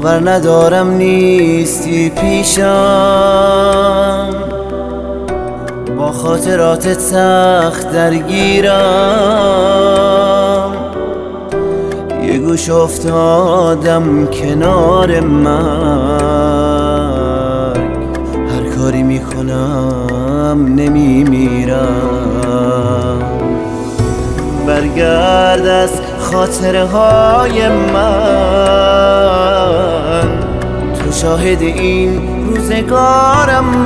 باور ندارم نیستی پیشم، با خاطرات سخت درگیرم. یه گوش افتادم کنار من، هر کاری میکنم نمیمیرم. برگرد از خاطره های من، تو شاهد این روزگارم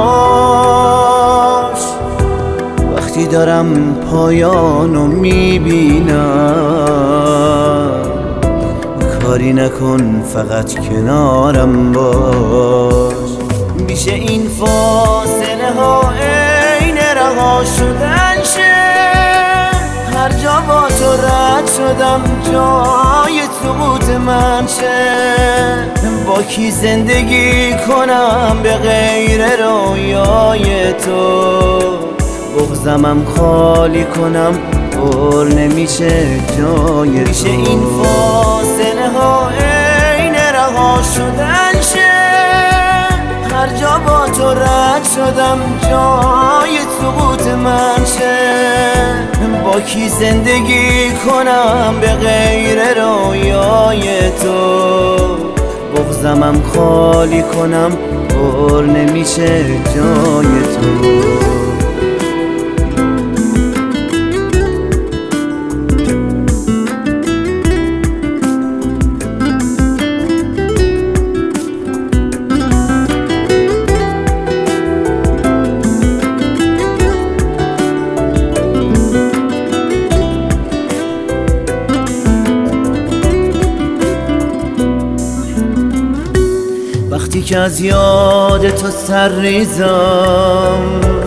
باش. وقتی دارم پایانو میبینم، کاری نکن فقط کنارم باش. میشه این فاصله ها عین رها شدن شه، هر جا با تو رد شدم جای سقوط من شه. با کی زندگی کنم به غیر رویای تو، بغضمم خالی کنم پر نمیشه جای تو. میشه این فاصله ها عین رها شدن شه، هر جا با تو رد شدم جای سقوط من شه. با کی زندگی کنم به غیر رویای تو، بغضمم خالی کنم پر نمیشه جای تو. وقتی که از یاد تو سر ریزم،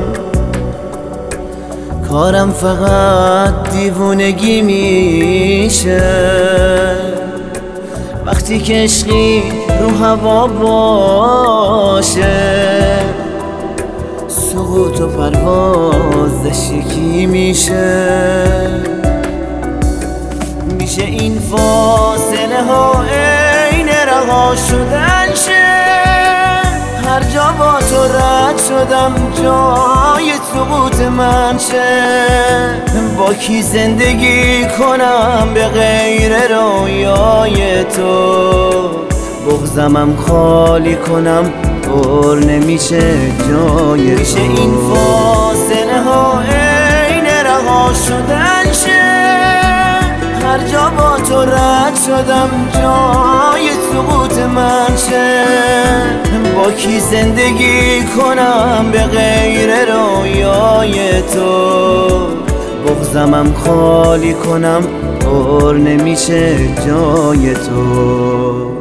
کارم فقط دیوونگی میشه. وقتی که عشقی رو هوا باشه، سقوط و پروازش یکی میشه. میشه این فاصله ها عین رها شدن شه، هر جا با تو رد شدم جای سقوط من شه. با کی زندگی کنم به غیر رویای تو، بغضمم خالی کنم پر نمیشه جای تو. میشه این فاصله ها عین رها شدن شه، هر جا با تو رد شدم جای سقوط من شه. با کی زندگی کنم به غیر رویای تو، بغضمم خالی کنم پر نمیشه جای تو.